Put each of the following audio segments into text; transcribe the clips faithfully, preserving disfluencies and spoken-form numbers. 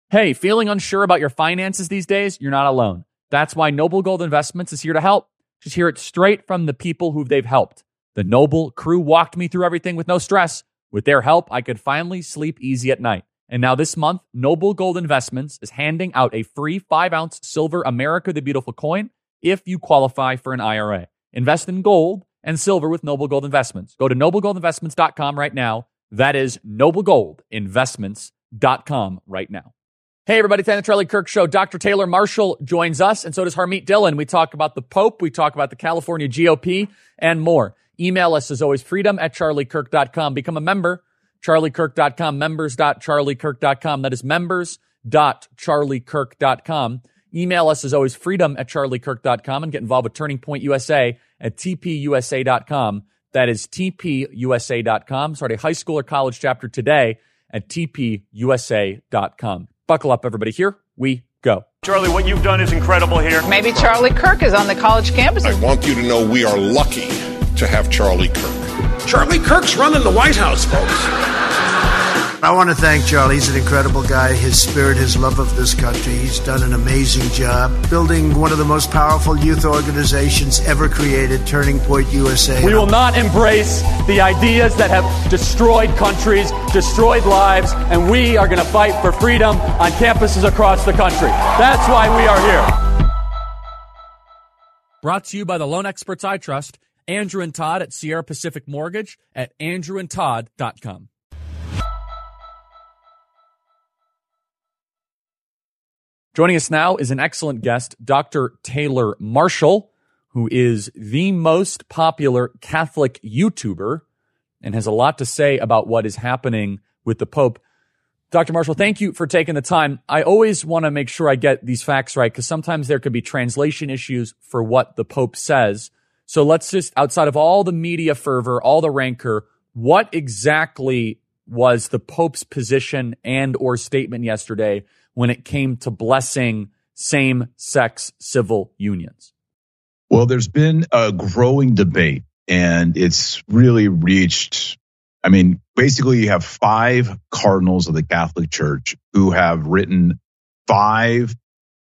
Hey, feeling unsure about your finances these days? You're not alone. That's why Noble Gold Investments is here to help. Just hear it straight from the people who they've helped. The Noble crew walked me through everything with no stress. With their help, I could finally sleep easy at night. And now this month, Noble Gold Investments is handing out a free five ounce silver America the Beautiful coin if you qualify for an I R A. Invest in gold and silver with Noble Gold Investments. Go to noble gold investments dot com right now. That is noble gold investments dot com right now. Hey, everybody, it's the Charlie Kirk Show. Doctor Taylor Marshall joins us, and so does Harmeet Dillon. We talk about the Pope, we talk about the California G O P, and more. Email us, as always, freedom at charlie kirk dot com. Become a member, charlie kirk dot com, members dot charlie kirk dot com. That is members dot charlie kirk dot com. Email us, as always, freedom at charlie kirk dot com, and get involved with Turning Point U S A at t p u s a dot com. That is t p u s a dot com. Start a high school or college chapter today at t p u s a dot com. Buckle up, everybody. Here we go. Charlie, what you've done is incredible here. Maybe Charlie Kirk is on the college campus. I want you to know we are lucky to have Charlie Kirk. Charlie Kirk's running the White House, folks. I want to thank Charlie. He's an incredible guy. His spirit, his love of this country. He's done an amazing job building one of the most powerful youth organizations ever created, Turning Point U S A. We will not embrace the ideas that have destroyed countries, destroyed lives, and we are going to fight for freedom on campuses across the country. That's why we are here. Brought to you by the loan experts I trust, Andrew and Todd at Sierra Pacific Mortgage at andrew and todd dot com. Joining us now is an excellent guest, Doctor Taylor Marshall, who is the most popular Catholic YouTuber and has a lot to say about what is happening with the Pope. Doctor Marshall, thank you for taking the time. I always want to make sure I get these facts right because sometimes there could be translation issues for what the Pope says. So let's just, outside of all the media fervor, all the rancor, what exactly was the Pope's position and or statement yesterday when it came to blessing same-sex civil unions? Well, there's been a growing debate, and it's really reached, I mean, basically you have five cardinals of the Catholic Church who have written five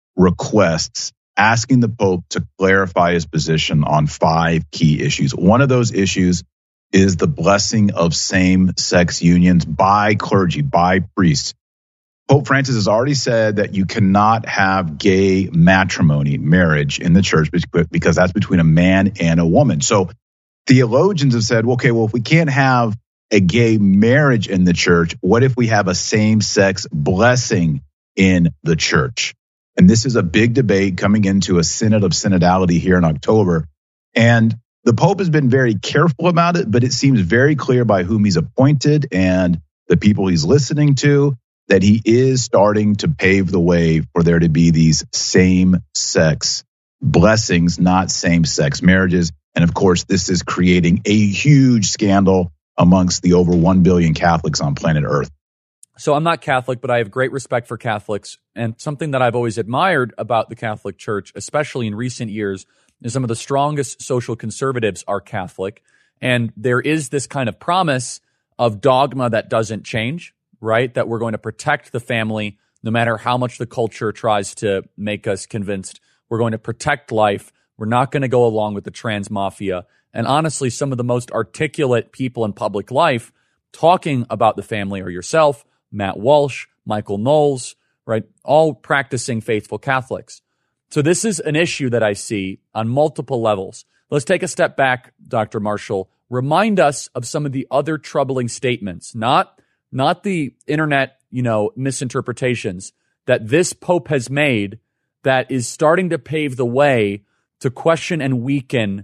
requests asking the Pope to clarify his position on five key issues. One of those issues is the blessing of same-sex unions by clergy, by priests. Pope Francis has already said that you cannot have gay matrimony, marriage in the church, because that's between a man and a woman. So theologians have said, okay, well, if we can't have a gay marriage in the church, what if we have a same-sex blessing in the church? And this is a big debate coming into a synod of synodality here in October. And the Pope has been very careful about it, but it seems very clear by whom he's appointed and the people he's listening to that he is starting to pave the way for there to be these same-sex blessings, not same-sex marriages. And of course, this is creating a huge scandal amongst the over one billion Catholics on planet Earth. So I'm not Catholic, but I have great respect for Catholics. And something that I've always admired about the Catholic Church, especially in recent years, is some of the strongest social conservatives are Catholic. And there is this kind of promise of dogma that doesn't change, right? That we're going to protect the family no matter how much the culture tries to make us convinced. We're going to protect life. We're not going to go along with the trans mafia. And honestly, some of the most articulate people in public life talking about the family are yourself, Matt Walsh, Michael Knowles, right? All practicing faithful Catholics. So this is an issue that I see on multiple levels. Let's take a step back, Doctor Marshall. Remind us of some of the other troubling statements, not Not the internet, you know, misinterpretations that this Pope has made that is starting to pave the way to question and weaken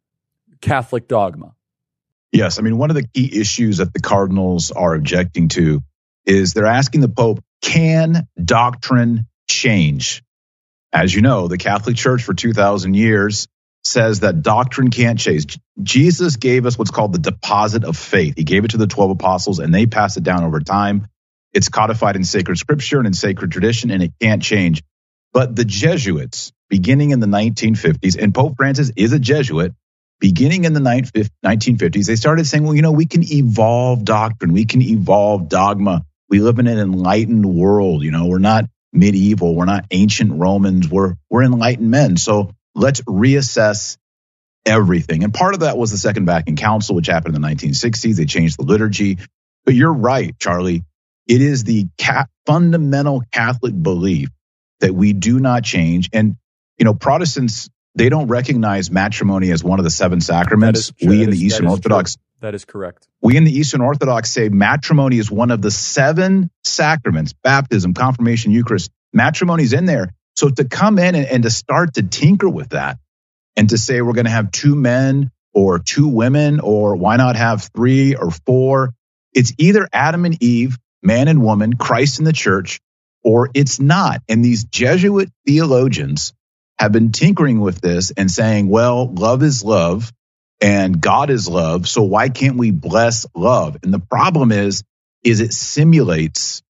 Catholic dogma. Yes, I mean, one of the key issues that the cardinals are objecting to is they're asking the Pope, can doctrine change? As you know, the Catholic Church for two thousand years says that doctrine can't change. Jesus gave us what's called the deposit of faith. He gave it to the twelve apostles, and they passed it down over time. It's codified in sacred scripture and in sacred tradition, and it can't change. But the Jesuits, beginning in the nineteen fifties, and Pope Francis is a Jesuit, beginning in the nineteen fifties, they started saying, well, you know, we can evolve doctrine. We can evolve dogma. We live in an enlightened world. You know, we're not medieval. We're not ancient Romans. We're, we're enlightened men. So let's reassess everything. And part of that was the Second Vatican Council, which happened in the nineteen sixties. They changed the liturgy. But you're right, Charlie. It is the ca- fundamental Catholic belief that we do not change. And, you know, Protestants, they don't recognize matrimony as one of the seven sacraments. We in the Eastern Orthodox. That is correct. We in the Eastern Orthodox say matrimony is one of the seven sacraments: baptism, confirmation, Eucharist. Matrimony's in there. So to come in and, and to start to tinker with that and to say we're going to have two men or two women, or why not have three or four? It's either Adam and Eve, man and woman, Christ and the church, or it's not. And these Jesuit theologians have been tinkering with this and saying, well, love is love and God is love. So why can't we bless love? And the problem is, is it simulates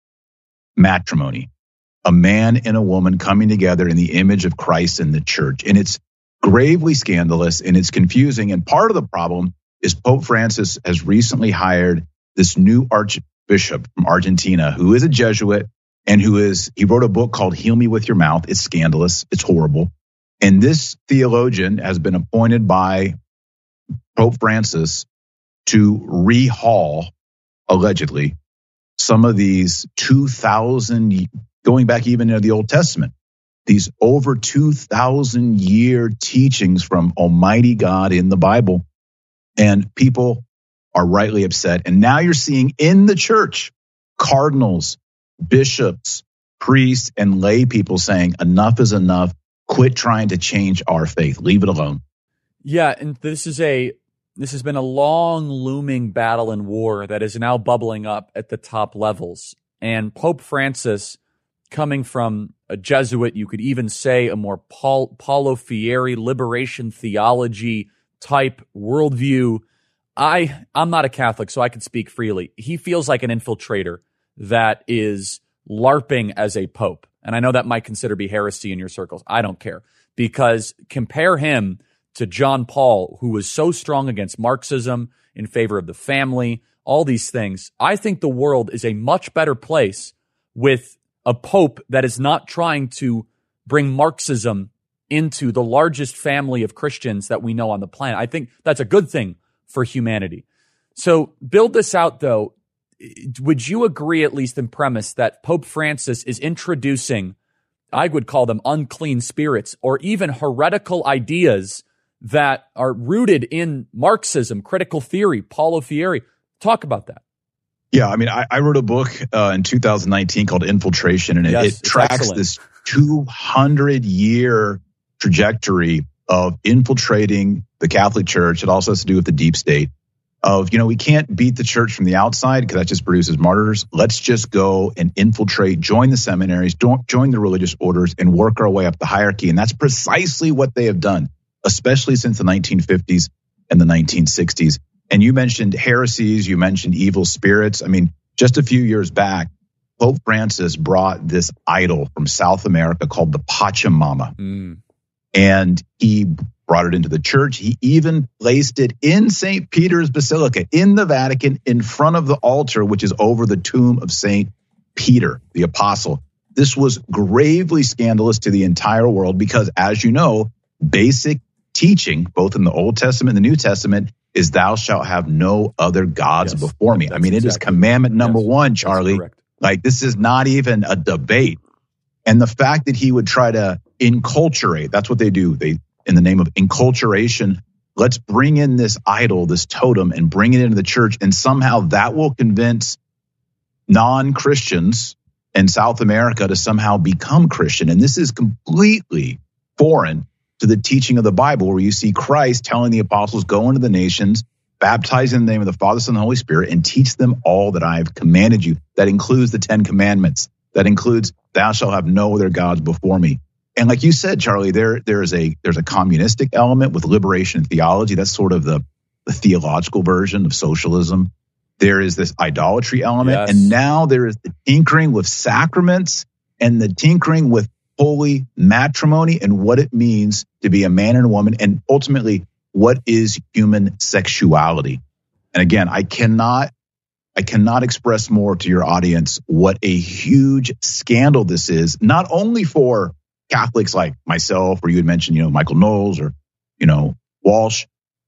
matrimony, a man and a woman coming together in the image of Christ and the church. And it's gravely scandalous and it's confusing. And part of the problem is Pope Francis has recently hired this new archbishop from Argentina who is a Jesuit and who is, he wrote a book called Heal Me With Your Mouth. It's scandalous. It's horrible. And this theologian has been appointed by Pope Francis to rehaul, allegedly, some of these two thousand, going back even into the Old Testament, these over two thousand year teachings from Almighty God in the Bible. And people are rightly upset. And now you're seeing in the church, cardinals, bishops, priests, and lay people saying enough is enough. Quit trying to change our faith. Leave it alone. Yeah, and this is a this has been a long looming battle and war that is now bubbling up at the top levels. And Pope Francis, coming from a Jesuit, you could even say a more Paul, Paulo Freire liberation theology type worldview. I I'm not a Catholic, so I can speak freely. He feels like an infiltrator that is LARPing as a pope. And I know that might consider be heresy in your circles. I don't care, because compare him to John Paul, who was so strong against Marxism, in favor of the family, all these things. I think the world is a much better place with a pope that is not trying to bring Marxism into the largest family of Christians that we know on the planet. I think that's a good thing for humanity. So build this out, though. Would you agree, at least in premise, that Pope Francis is introducing, I would call them unclean spirits, or even heretical ideas that are rooted in Marxism, critical theory, Paulo Freire? Talk about that. Yeah, I mean, I, I wrote a book uh, in two thousand nineteen called Infiltration, and it, yes, it tracks excellent. this two hundred year trajectory of infiltrating the Catholic Church. It also has to do with the deep state. Of, you know, we can't beat the church from the outside because that just produces martyrs. Let's just go and infiltrate, join the seminaries, don't join the religious orders, and work our way up the hierarchy. And that's precisely what they have done, especially since the nineteen fifties and the nineteen sixties. And you mentioned heresies, you mentioned evil spirits. I mean, just a few years back, Pope Francis brought this idol from South America called the Pachamama. Mm. And he brought it into the church. He even placed it in Saint Peter's Basilica in the Vatican in front of the altar, which is over the tomb of Saint Peter, the apostle. This was gravely scandalous to the entire world because, as you know, basic teaching, both in the Old Testament and the New Testament, is thou shalt have no other gods yes, before me. I mean, exactly. It is commandment number yes, one, Charlie. Like, this is not even a debate. And the fact that he would try to enculturate, that's what they do. They, in the name of enculturation, let's bring in this idol, this totem, and bring it into the church. And somehow that will convince non-Christians in South America to somehow become Christian. And this is completely foreign to the teaching of the Bible, where you see Christ telling the apostles, go into the nations, baptize in the name of the Father, Son, and the Holy Spirit, and teach them all that I have commanded you. That includes the Ten Commandments. That includes, thou shalt have no other gods before me. And like you said, Charlie, there there is a there's a communistic element with liberation theology. That's sort of the, the theological version of socialism. There is this idolatry element. Yes. And now there is the tinkering with sacraments and the tinkering with holy matrimony and what it means to be a man and a woman, and ultimately what is human sexuality. And again, I cannot I cannot express more to your audience what a huge scandal this is, not only for Catholics like myself, or you had mentioned, you know, Michael Knowles or, you know, Walsh.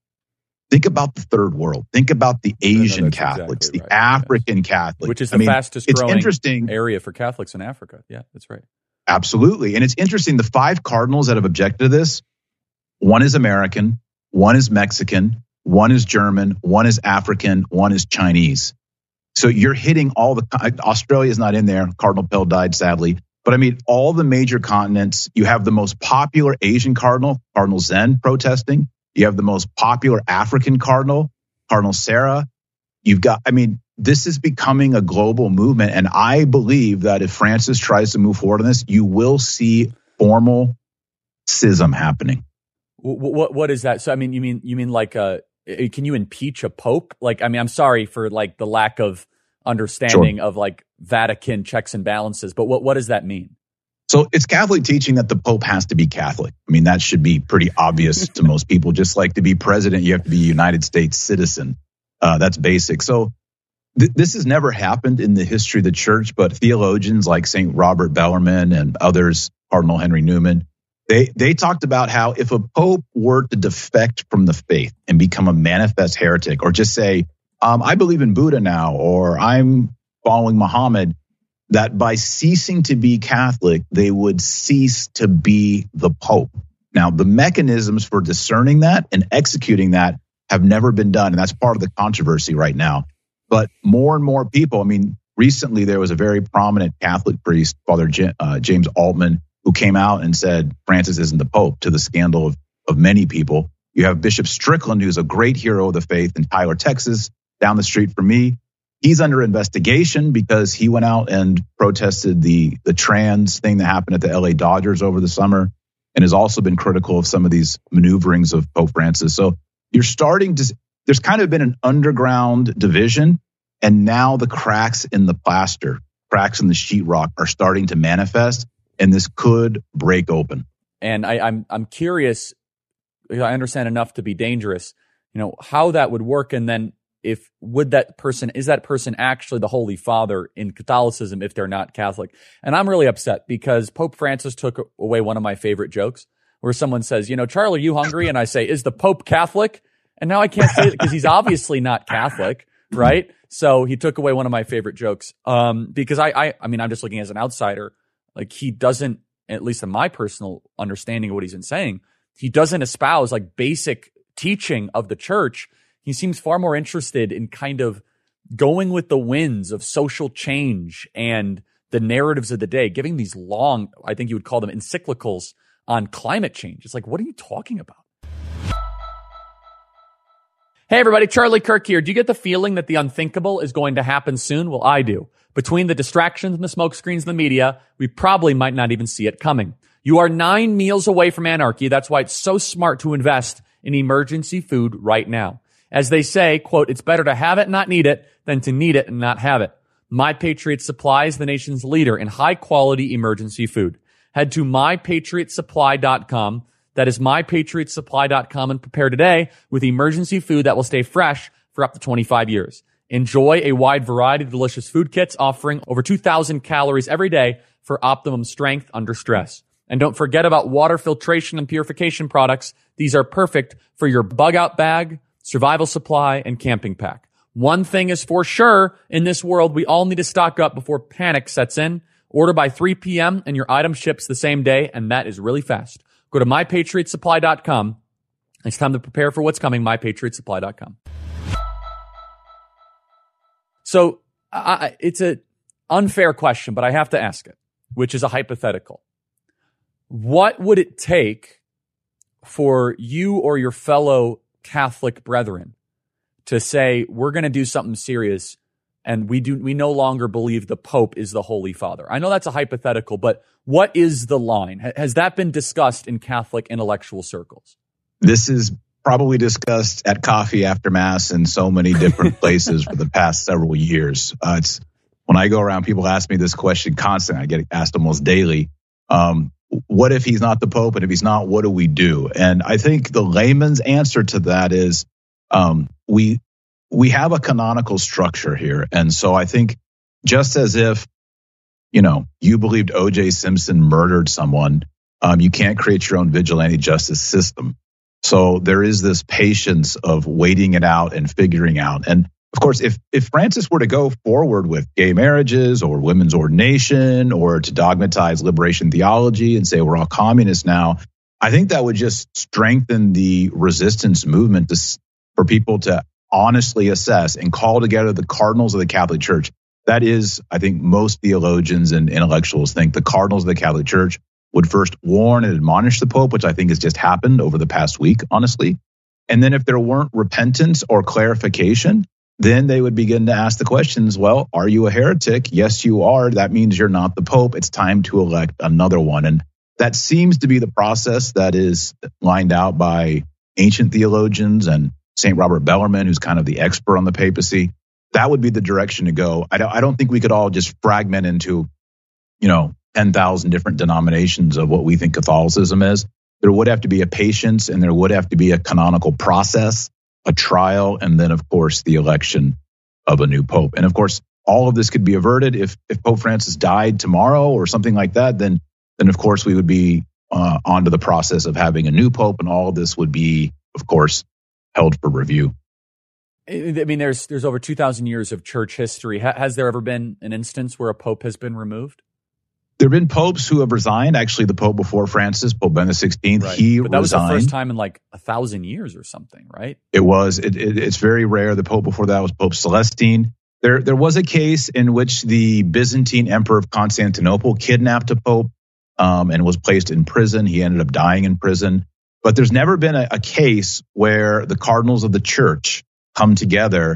Think about the third world. Think about the Asian no, no, Catholics, exactly right. the African yes. Catholics. Which is the I mean, fastest it's growing interesting. area for Catholics in Africa. Yeah, that's right. Absolutely. And it's interesting. The five cardinals that have objected to this, one is American, one is Mexican, one is German, one is African, one is Chinese. So you're hitting all the, Australia's not in there. Cardinal Pell died, sadly. But I mean, all the major continents, you have the most popular Asian cardinal, Cardinal Zen, protesting. You have the most popular African cardinal, Cardinal Sarah. You've got, I mean, this is becoming a global movement. And I believe that if Francis tries to move forward on this, you will see formal schism happening. What, what, what is that? So, I mean, you mean, you mean like, uh, can you impeach a pope? Like, I mean, I'm sorry for like the lack of understanding sure. of like Vatican checks and balances, but what, what does that mean? So it's Catholic teaching that the Pope has to be Catholic. I mean, that should be pretty obvious to most people. Just like to be president, you have to be a United States citizen. Uh, that's basic. So th- this has never happened in the history of the church, but theologians like Saint Robert Bellarmine and others, Cardinal Henry Newman, They they talked about how if a pope were to defect from the faith and become a manifest heretic, or just say, um, I believe in Buddha now, or I'm following Muhammad, that by ceasing to be Catholic, they would cease to be the pope. Now, the mechanisms for discerning that and executing that have never been done, and that's part of the controversy right now. But more and more people, I mean, recently there was a very prominent Catholic priest, Father J- uh, James Altman, who came out and said Francis isn't the Pope, to the scandal of, of many people. You have Bishop Strickland, who's a great hero of the faith in Tyler, Texas, down the street from me. He's under investigation because he went out and protested the, the trans thing that happened at the L A Dodgers over the summer, and has also been critical of some of these maneuverings of Pope Francis. So you're starting to, there's kind of been an underground division, and now the cracks in the plaster, cracks in the sheetrock are starting to manifest. And this could break open. And I, I'm I'm curious, because I understand enough to be dangerous, you know, how that would work. And then if would that person, is that person actually the Holy Father in Catholicism if they're not Catholic? And I'm really upset because Pope Francis took away one of my favorite jokes where someone says, you know, Charlie, are you hungry? And I say, is the Pope Catholic? And now I can't say it because he's obviously not Catholic, right? So he took away one of my favorite jokes um, because I, I, I mean, I'm just looking as an outsider. Like he doesn't, at least in my personal understanding of what he's been saying, he doesn't espouse like basic teaching of the church. He seems far more interested in kind of going with the winds of social change and the narratives of the day, giving these long, I think you would call them encyclicals on climate change. It's like, what are you talking about? Hey everybody, Charlie Kirk here. Do you get the feeling that the unthinkable is going to happen soon? Well, I do. Between the distractions and the smoke screens and the media, we probably might not even see it coming. You are nine meals away from anarchy. That's why it's so smart to invest in emergency food right now. As they say, quote, it's better to have it and not need it than to need it and not have it. My Patriot Supply is the nation's leader in high quality emergency food. Head to my patriot supply dot com. That is my patriot supply dot com and prepare today with emergency food that will stay fresh for up to twenty-five years. Enjoy a wide variety of delicious food kits offering over two thousand calories every day for optimum strength under stress. And don't forget about water filtration and purification products. These are perfect for your bug out bag, survival supply, and camping pack. One thing is for sure in this world, we all need to stock up before panic sets in. Order by three p.m. and your item ships the same day, and that is really fast. Go to my patriot supply dot com. It's time to prepare for what's coming, my patriot supply dot com. So I, it's an unfair question, but I have to ask it, which is a hypothetical. What would it take for you or your fellow Catholic brethren to say, we're going to do something serious and we do we no longer believe the Pope is the Holy Father? I know that's a hypothetical, but what is the line? Has that been discussed in Catholic intellectual circles? This is probably discussed at coffee after Mass in so many different places for the past several years. Uh, it's when I go around, people ask me this question constantly. I get asked almost daily. Um, what if he's not the Pope? And if he's not, what do we do? And I think the layman's answer to that is um, we we have a canonical structure here. And so I think just as if, you know, you believed O J Simpson murdered someone, um, you can't create your own vigilante justice system. So there is this patience of waiting it out and figuring out. And of course, if if Francis were to go forward with gay marriages or women's ordination or to dogmatize liberation theology and say we're all communists now, I think that would just strengthen the resistance movement to, for people to honestly assess and call together the cardinals of the Catholic Church. That is, I think most theologians and intellectuals think the cardinals of the Catholic Church would first warn and admonish the Pope, which I think has just happened over the past week, honestly. And then if there weren't repentance or clarification, then they would begin to ask the questions, well, are you a heretic? Yes, you are. That means you're not the Pope. It's time to elect another one. And that seems to be the process that is lined out by ancient theologians and Saint Robert Bellarmine, who's kind of the expert on the papacy. That would be the direction to go. I don't, I don't think we could all just fragment into, you know, ten thousand different denominations of what we think Catholicism is. There would have to be a patience and there would have to be a canonical process, a trial, and then, of course, the election of a new pope. And, of course, all of this could be averted if, if Pope Francis died tomorrow or something like that, then, then of course, we would be uh, onto the process of having a new pope, and all of this would be, of course, held for review. I mean, there's there's over two thousand years of church history. Ha- has there ever been an instance where a pope has been removed? There have been popes who have resigned. Actually, the pope before Francis, Pope Benedict the sixteenth, right. he but that resigned. was the first time in like a thousand years or something, right? It was. It, it, it's very rare. The pope before that was Pope Celestine. There, there was a case in which the Byzantine Emperor of Constantinople kidnapped a pope um, and was placed in prison. He ended up dying in prison. But there's never been a, a case where the cardinals of the church come together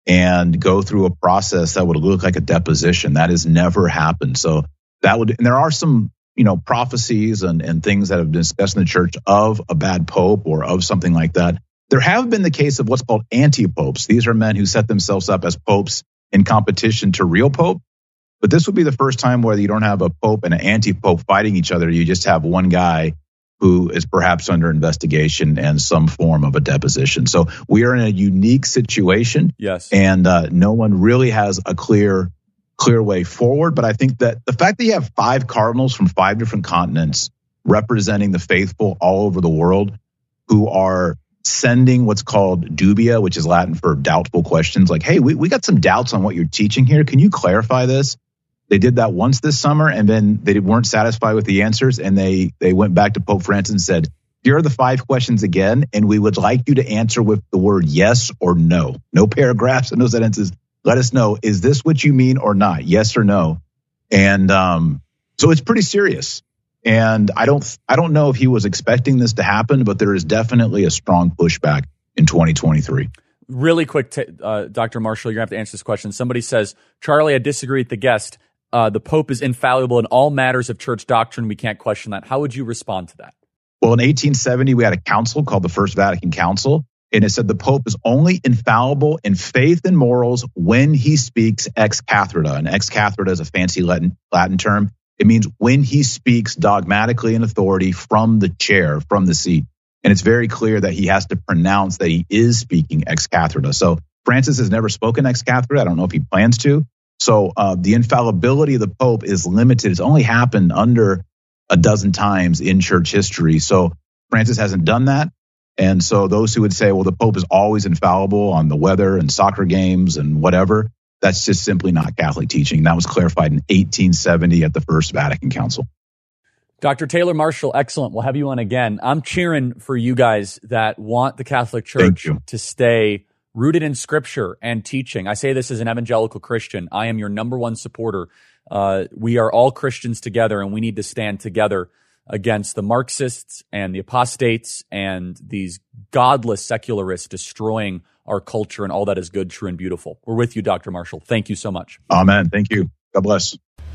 and go through a process that would look like a deposition. That has never happened. So that would, and there are some, you know, prophecies and, and things that have been discussed in the church of a bad pope or of something like that. There have been the case of what's called anti-popes. These are men who set themselves up as popes in competition to real pope. But this would be the first time where you don't have a pope and an anti-pope fighting each other. You just have one guy who is perhaps under investigation and some form of a deposition. So we are in a unique situation. Yes. And uh, no one really has a clear, clear way forward. But I think that the fact that you have five cardinals from five different continents representing the faithful all over the world who are sending what's called dubia, which is Latin for doubtful questions, like, hey, we, we got some doubts on what you're teaching here. Can you clarify this? They did that once this summer, and then they weren't satisfied with the answers, and they they went back to Pope Francis and said, here are the five questions again, and we would like you to answer with the word yes or no. No paragraphs and no sentences. Let us know, is this what you mean or not? Yes or no? And um, so it's pretty serious. And I don't I don't know if he was expecting this to happen, but there is definitely a strong pushback in twenty twenty-three. Really quick, t- uh, Doctor Marshall, you're going to have to answer this question. Somebody says, Charlie, I disagree with the guest. Uh, the Pope is infallible in all matters of church doctrine. We can't question that. How would you respond to that? Well, in eighteen seventy, we had a council called the First Vatican Council, and it said the Pope is only infallible in faith and morals when he speaks ex cathedra. And ex cathedra is a fancy Latin, Latin term. It means when he speaks dogmatically in authority from the chair, from the seat. And it's very clear that he has to pronounce that he is speaking ex cathedra. So Francis has never spoken ex cathedra. I don't know if he plans to. So uh, the infallibility of the Pope is limited. It's only happened under a dozen times in church history. So Francis hasn't done that. And so those who would say, well, the Pope is always infallible on the weather and soccer games and whatever, that's just simply not Catholic teaching. That was clarified in eighteen seventy at the First Vatican Council. Doctor Taylor Marshall, excellent. We'll have you on again. I'm cheering for you guys that want the Catholic Church to stay rooted in Scripture and teaching. I say this as an evangelical Christian. I am your number one supporter. Uh, we are all Christians together, and we need to stand together against the Marxists and the apostates and these godless secularists destroying our culture and all that is good, true, and beautiful. We're with you, Doctor Marshall. Thank you so much. Amen. Thank you. God bless.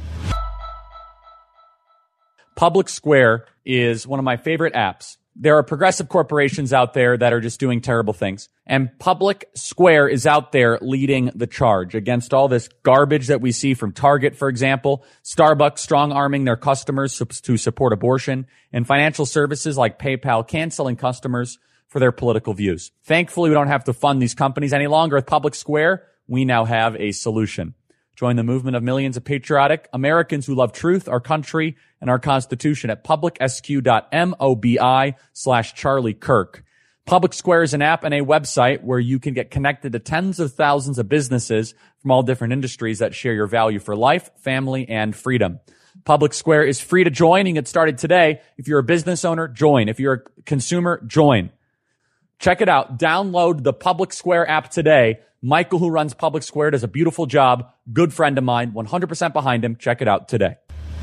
Public Square is one of my favorite apps. There are progressive corporations out there that are just doing terrible things. And Public Square is out there leading the charge against all this garbage that we see from Target, for example, Starbucks strong-arming their customers to support abortion, and financial services like PayPal canceling customers for their political views. Thankfully, we don't have to fund these companies any longer. With Public Square, we now have a solution. Join the movement of millions of patriotic Americans who love truth, our country, and our Constitution at publicsq.mobi slash Charlie Kirk. Public Square is an app and a website where you can get connected to tens of thousands of businesses from all different industries that share your value for life, family, and freedom. Public Square is free to join and get started today. If you're a business owner, join. If you're a consumer, join. Check it out. Download the Public Square app today. Michael, who runs Public Square, does a beautiful job. Good friend of mine, one hundred percent behind him. Check it out today.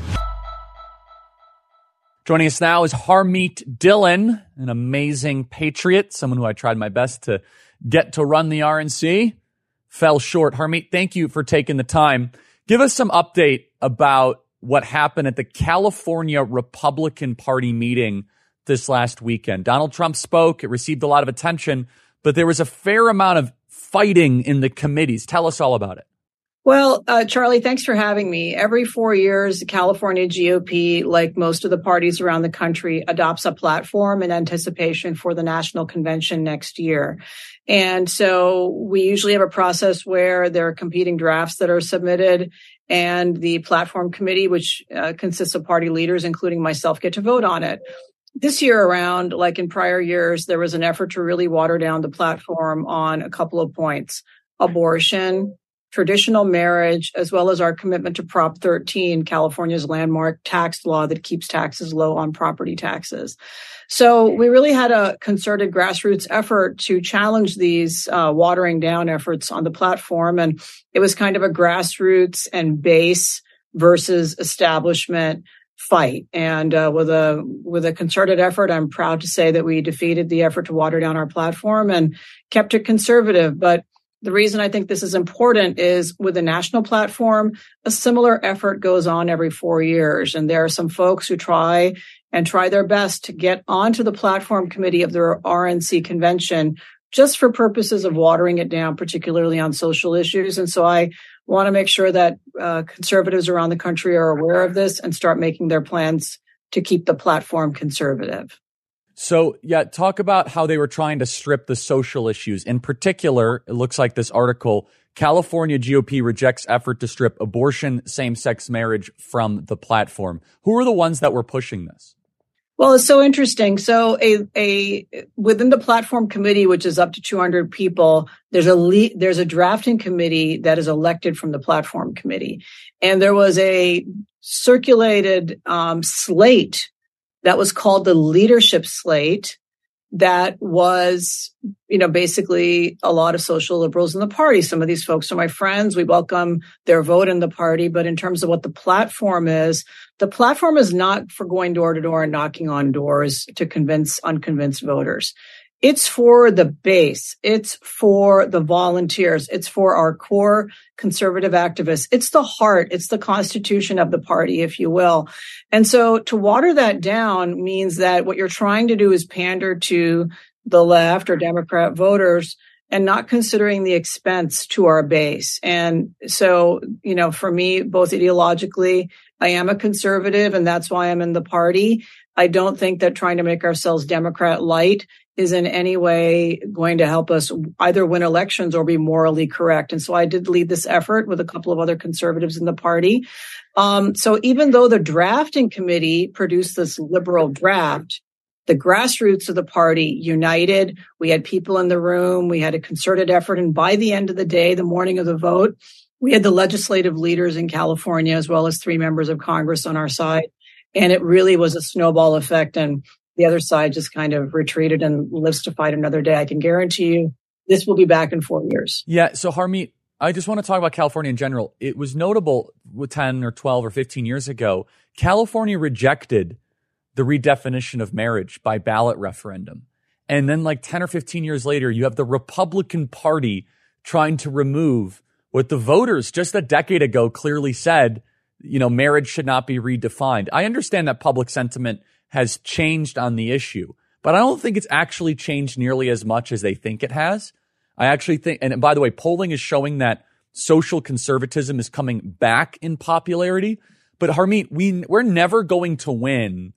Joining us now is Harmeet Dillon, an amazing patriot, someone who I tried my best to get to run the R N C. Fell short. Harmeet, thank you for taking the time. Give us some update about what happened at the California Republican Party meeting this last weekend. Donald Trump spoke. It received a lot of attention, but there was a fair amount of fighting in the committees. Tell us all about it. Well, uh, Charlie, thanks for having me. Every four years, the California G O P, like most of the parties around the country, adopts a platform in anticipation for the national convention next year. And so we usually have a process where there are competing drafts that are submitted, and the platform committee, which uh, consists of party leaders, including myself, get to vote on it. This year around, like in prior years, there was an effort to really water down the platform on a couple of points: abortion, traditional marriage, as well as our commitment to Prop thirteen, California's landmark tax law that keeps taxes low on property taxes. So we really had a concerted grassroots effort to challenge these uh, watering down efforts on the platform. And it was kind of a grassroots and base versus establishment fight. And uh, with a with a concerted effort, I'm proud to say that we defeated the effort to water down our platform and kept it conservative. But the reason I think this is important is with a national platform, a similar effort goes on every four years. And there are some folks who try and try their best to get onto the platform committee of their R N C convention just for purposes of watering it down, particularly on social issues. And so I want to make sure that uh, conservatives around the country are aware of this and start making their plans to keep the platform conservative. So, yeah, talk about how they were trying to strip the social issues. In particular, it looks like this article, California G O P rejects effort to strip abortion, same-sex marriage from the platform. Who are the ones that were pushing this? Well, it's so interesting. So a, a within the platform committee, which is up to two hundred people, there's a le- there's a drafting committee that is elected from the platform committee. And there was a circulated um, slate that was called the leadership slate that was, you know, basically a lot of social liberals in the party. Some of these folks are my friends. We welcome their vote in the party. But in terms of what the platform is, the platform is not for going door to door and knocking on doors to convince unconvinced voters. It's for the base. It's for the volunteers. It's for our core conservative activists. It's the heart. It's the constitution of the party, if you will. And so to water that down means that what you're trying to do is pander to the left or Democrat voters and not considering the expense to our base. And so, you know, for me, both ideologically, I am a conservative, and that's why I'm in the party. I don't think that trying to make ourselves Democrat light is in any way going to help us either win elections or be morally correct. And so I did lead this effort with a couple of other conservatives in the party. Um, so even though the drafting committee produced this liberal draft, the grassroots of the party united. We had people in the room. We had a concerted effort. And by the end of the day, the morning of the vote, we had the legislative leaders in California, as well as three members of Congress on our side. And it really was a snowball effect. And the other side just kind of retreated and lives to fight another day. I can guarantee you this will be back in four years. Yeah. So Harmeet, I just want to talk about California in general. It was notable with ten or twelve or fifteen years ago, California rejected the redefinition of marriage by ballot referendum. And then like ten or fifteen years later, you have the Republican Party trying to remove what the voters just a decade ago clearly said, you know, marriage should not be redefined. I understand that public sentiment has changed on the issue, but I don't think it's actually changed nearly as much as they think it has. I actually think, and by the way, polling is showing that social conservatism is coming back in popularity. But Harmeet, we, we're never going to win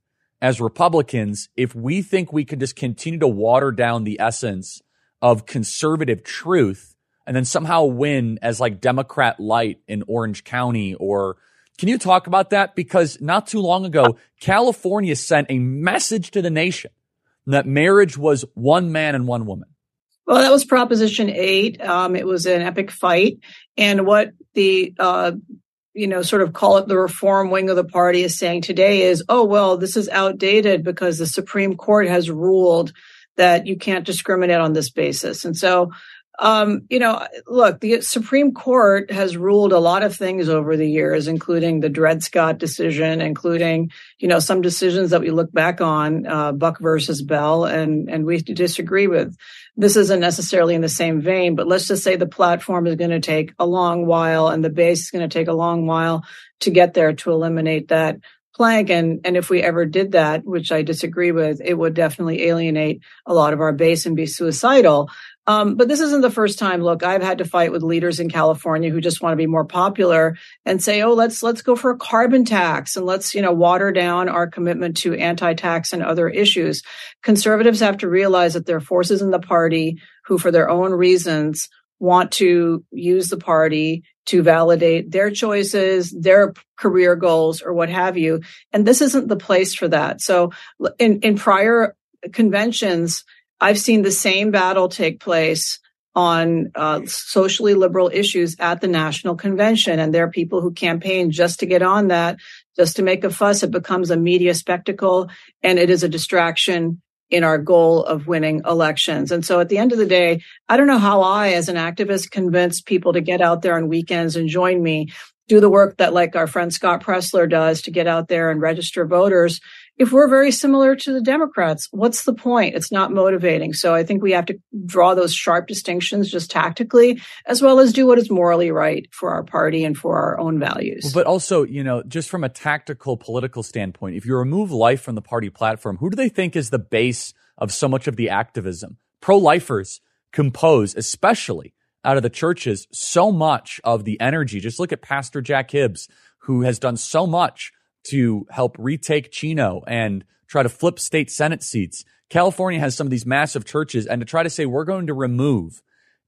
as Republicans if we think we can just continue to water down the essence of conservative truth and then somehow win as like Democrat light in Orange County. Or can you talk about that? Because not too long ago, California sent a message to the nation that marriage was one man and one woman. Well, that was Proposition eight. Um, it was an epic fight. And what the, uh, you know, sort of call it the reform wing of the party is saying today is, oh, well, this is outdated because the Supreme Court has ruled that you can't discriminate on this basis. And so, um, you know, look, the Supreme Court has ruled a lot of things over the years, including the Dred Scott decision, including, you know, some decisions that we look back on, uh, Buck versus Bell, and, and we disagree with. This isn't necessarily in the same vein, but let's just say the platform is going to take a long while and the base is going to take a long while to get there to eliminate that plank. And, and if we ever did that, which I disagree with, it would definitely alienate a lot of our base and be suicidal. Um, but this isn't the first time. Look, I've had to fight with leaders in California who just want to be more popular and say, oh, let's, let's go for a carbon tax and let's, you know, water down our commitment to anti-tax and other issues. Conservatives have to realize that there are forces in the party who, for their own reasons, want to use the party to validate their choices, their career goals, or what have you. And this isn't the place for that. So in, in prior conventions, I've seen the same battle take place on uh, socially liberal issues at the national convention. And there are people who campaign just to get on that, just to make a fuss. It becomes a media spectacle, and it is a distraction in our goal of winning elections. And so at the end of the day, I don't know how I, as an activist, convince people to get out there on weekends and join me, do the work that like our friend Scott Pressler does to get out there and register voters. If we're very similar to the Democrats, what's the point? It's not motivating. So I think we have to draw those sharp distinctions just tactically, as well as do what is morally right for our party and for our own values. But also, you know, just from a tactical political standpoint, if you remove life from the party platform, who do they think is the base of so much of the activism? Pro-lifers compose, especially out of the churches, so much of the energy. Just look at Pastor Jack Hibbs, who has done so much to help retake Chino and try to flip state Senate seats. California has some of these massive churches, and to try to say we're going to remove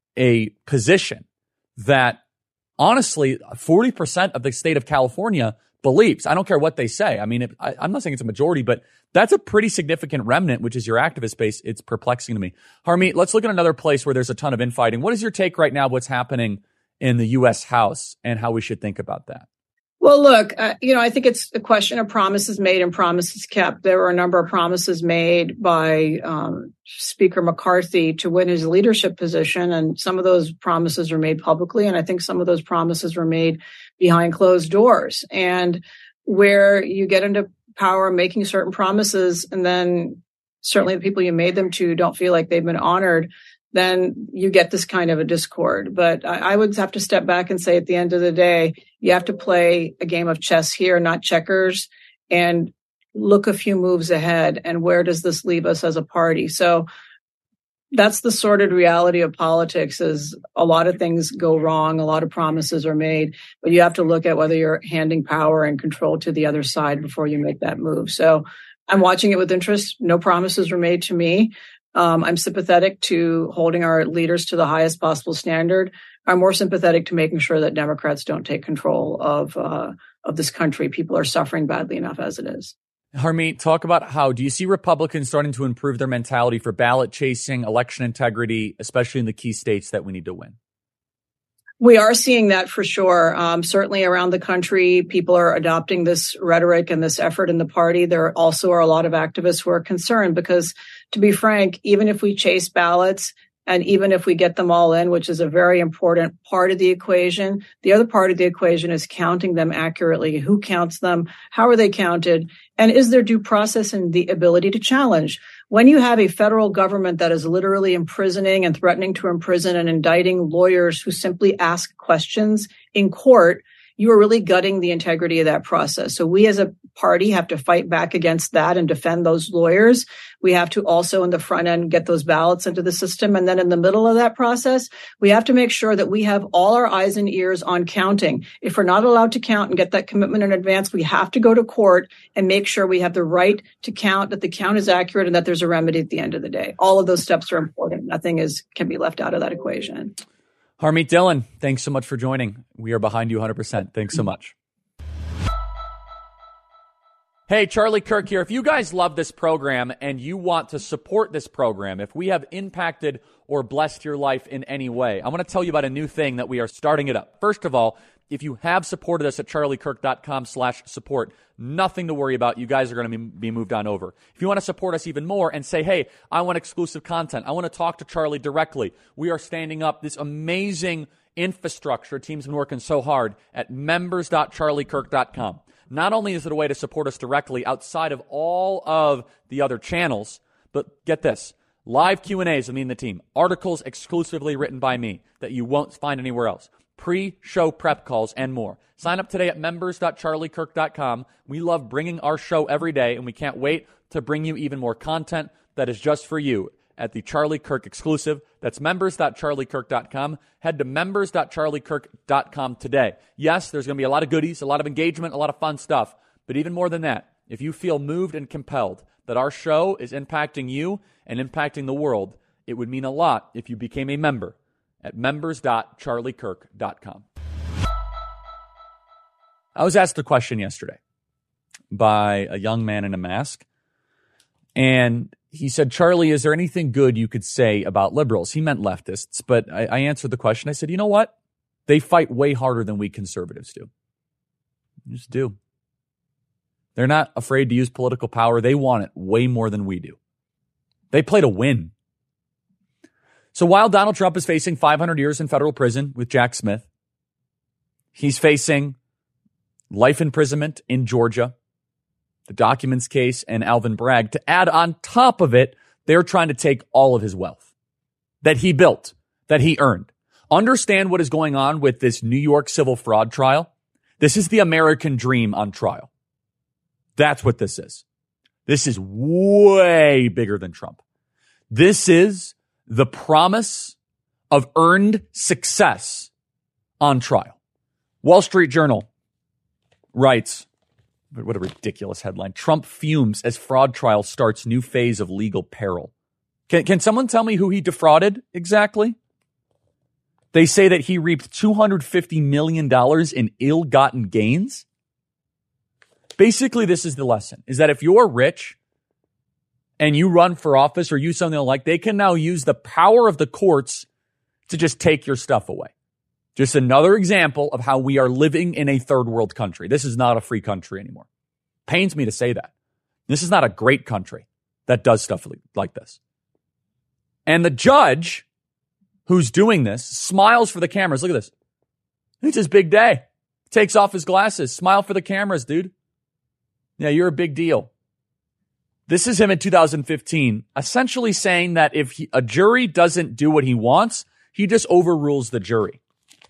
a position that honestly forty percent of the state of California believes. I don't care what they say. I mean, it, I, I'm not saying it's a majority, but that's a pretty significant remnant, which is your activist base. It's perplexing to me. Harmeet, let's look at another place where there's a ton of infighting. What is your take right now, what's happening in the U S House and how we should think about that? Well, look, uh, you know, I think it's a question of promises made and promises kept. There were a number of promises made by um, Speaker McCarthy to win his leadership position, and some of those promises were made publicly, and I think some of those promises were made behind closed doors. And where you get into power making certain promises, and then certainly the people you made them to don't feel like they've been honored, then you get this kind of a discord. But I, I would have to step back and say at the end of the day, you have to play a game of chess here, not checkers, and look a few moves ahead. And where does this leave us as a party? So that's the sordid reality of politics, is a lot of things go wrong. A lot of promises are made, but you have to look at whether you're handing power and control to the other side before you make that move. So I'm watching it with interest. No promises were made to me. Um, I'm sympathetic to holding our leaders to the highest possible standard. I'm more sympathetic to making sure that Democrats don't take control of uh, of this country. People are suffering badly enough as it is. Harmeet, talk about how do you see Republicans starting to improve their mentality for ballot chasing, election integrity, especially in the key states that we need to win? We are seeing that for sure. Um, certainly around the country, people are adopting this rhetoric and this effort in the party. There also are a lot of activists who are concerned because, to be frank, even if we chase ballots and even if we get them all in, which is a very important part of the equation, the other part of the equation is counting them accurately. Who counts them? How are they counted? And is there due process and the ability to challenge? When you have a federal government that is literally imprisoning and threatening to imprison and indicting lawyers who simply ask questions in court, you are really gutting the integrity of that process. So we as a party have to fight back against that and defend those lawyers. We have to also in the front end get those ballots into the system. And then in the middle of that process, we have to make sure that we have all our eyes and ears on counting. If we're not allowed to count and get that commitment in advance, we have to go to court and make sure we have the right to count, that the count is accurate, and that there's a remedy at the end of the day. All of those steps are important. Nothing is can be left out of that equation. Harmeet Dillon, thanks so much for joining. We are behind you one hundred percent. Thanks so much. Hey, Charlie Kirk here. If you guys love this program and you want to support this program, if we have impacted or blessed your life in any way, I want to tell you about a new thing that we are starting it up. First of all, if you have supported us at charliekirk.com slash support, nothing to worry about. You guys are going to be moved on over. If you want to support us even more and say, hey, I want exclusive content, I want to talk to Charlie directly, we are standing up this amazing infrastructure. Team's been working so hard at members dot charlie kirk dot com. Not only is it a way to support us directly outside of all of the other channels, but get this, live Q and A's with me and the team, articles exclusively written by me that you won't find anywhere else, pre-show prep calls, and more. Sign up today at members dot charlie kirk dot com. We love bringing our show every day, and we can't wait to bring you even more content that is just for you at the Charlie Kirk exclusive. That's members dot charlie kirk dot com. Head to members dot charlie kirk dot com today. Yes, there's going to be a lot of goodies, a lot of engagement, a lot of fun stuff. But even more than that, if you feel moved and compelled that our show is impacting you and impacting the world, it would mean a lot if you became a member at members dot charlie kirk dot com. I was asked a question yesterday by a young man in a mask, and he said, Charlie, is there anything good you could say about liberals? He meant leftists, but I, I answered the question. I said, you know what? They fight way harder than we conservatives do. They just do. They're not afraid to use political power. They want it way more than we do. They play to win. So while Donald Trump is facing five hundred years in federal prison with Jack Smith, he's facing life imprisonment in Georgia, the documents case, and Alvin Bragg. To add on top of it, they're trying to take all of his wealth that he built, that he earned. Understand what is going on with this New York civil fraud trial. This is the American dream on trial. That's what this is. This is way bigger than Trump. This is the promise of earned success on trial. Wall Street Journal writes, what a ridiculous headline, Trump fumes as fraud trial starts new phase of legal peril. Can, can someone tell me who he defrauded exactly? They say that he reaped two hundred fifty million dollars in ill-gotten gains. Basically, this is the lesson, is that if you're rich and you run for office or use something like, they can now use the power of the courts to just take your stuff away. Just another example of how we are living in a third world country. This is not a free country anymore. Pains me to say that. This is not a great country that does stuff like this. And the judge who's doing this smiles for the cameras. Look at this. It's his big day. Takes off his glasses. Smile for the cameras, dude. Yeah, you're a big deal. This is him in two thousand fifteen, essentially saying that if he, a jury doesn't do what he wants, he just overrules the jury.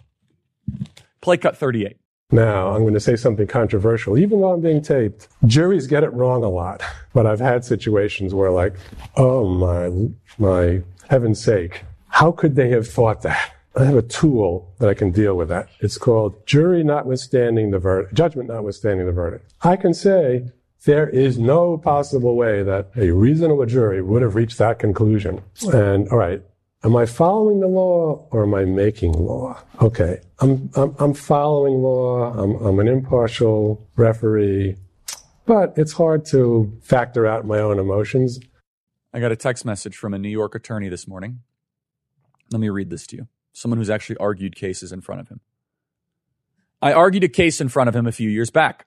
Play cut thirty-eight. Now, I'm going to say something controversial, even though I'm being taped. Juries get it wrong a lot, but I've had situations where like, oh my, my heaven's sake, how could they have thought that? I have a tool that I can deal with that. It's called jury notwithstanding the verdict, judgment notwithstanding the verdict. I can say there is no possible way that a reasonable jury would have reached that conclusion. And all right, am I following the law or am I making law? Okay, I'm I'm, I'm following law. I'm, I'm an impartial referee, but it's hard to factor out my own emotions. I got a text message from a New York attorney this morning. Let me read this to you. Someone who's actually argued cases in front of him. I argued a case in front of him a few years back.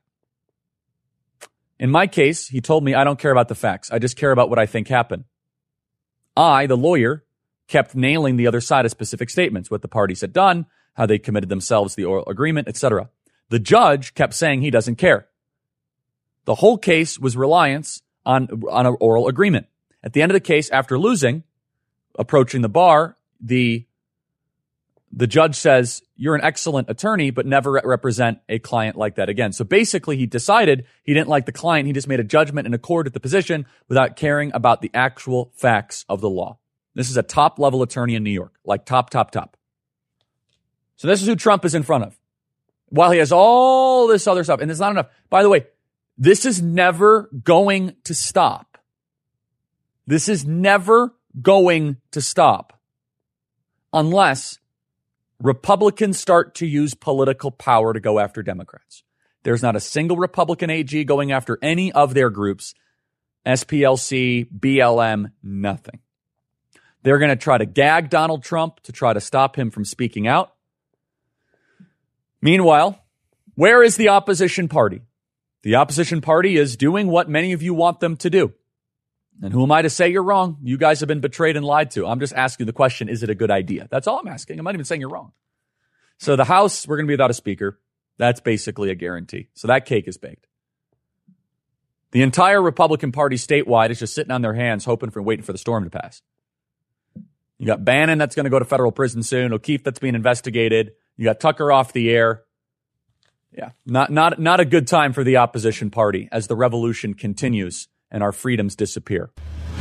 In my case, he told me, I don't care about the facts. I just care about what I think happened. I, the lawyer, kept nailing the other side of specific statements, what the parties had done, how they committed themselves to the oral agreement, et cetera. The judge kept saying he doesn't care. The whole case was reliance on, on an oral agreement. At the end of the case, after losing, approaching the bar, the the judge says, you're an excellent attorney, but never represent a client like that again. So basically, he decided he didn't like the client. He just made a judgment in accord with the position without caring about the actual facts of the law. This is a top-level attorney in New York, like top, top, top. So this is who Trump is in front of. While he has all this other stuff, and it's not enough. By the way, this is never going to stop. This is never going to stop unless Republicans start to use political power to go after Democrats. There's not a single Republican A G going after any of their groups, S P L C, B L M, nothing. They're going to try to gag Donald Trump to try to stop him from speaking out. Meanwhile, where is the opposition party? The opposition party is doing what many of you want them to do. And who am I to say you're wrong? You guys have been betrayed and lied to. I'm just asking the question, is it a good idea? That's all I'm asking. I'm not even saying you're wrong. So the House, we're going to be without a speaker. That's basically a guarantee. So that cake is baked. The entire Republican Party statewide is just sitting on their hands hoping for, waiting for the storm to pass. You got Bannon that's going to go to federal prison soon. O'Keefe that's being investigated. You got Tucker off the air. Yeah, not not not a good time for the opposition party as the revolution continues and our freedoms disappear.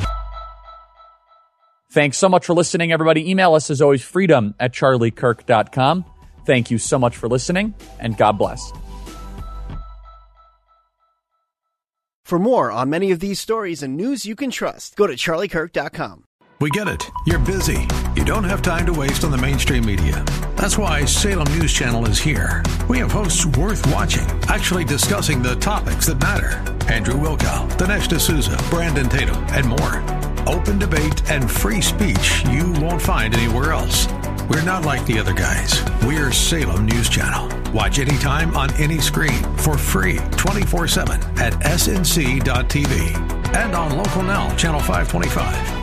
Thanks so much for listening, everybody. Email us as always, freedom at charlie kirk dot com. Thank you so much for listening, and God bless. For more on many of these stories and news you can trust, go to charlie kirk dot com. We get it. You're busy. You don't have time to waste on the mainstream media. That's why Salem News Channel is here. We have hosts worth watching, actually discussing the topics that matter. Andrew Wilkow, Dinesh D'Souza, Brandon Tatum, and more. Open debate and free speech you won't find anywhere else. We're not like the other guys. We're Salem News Channel. Watch anytime on any screen for free twenty-four seven at S N C dot T V and on Local Now, Channel five twenty-five.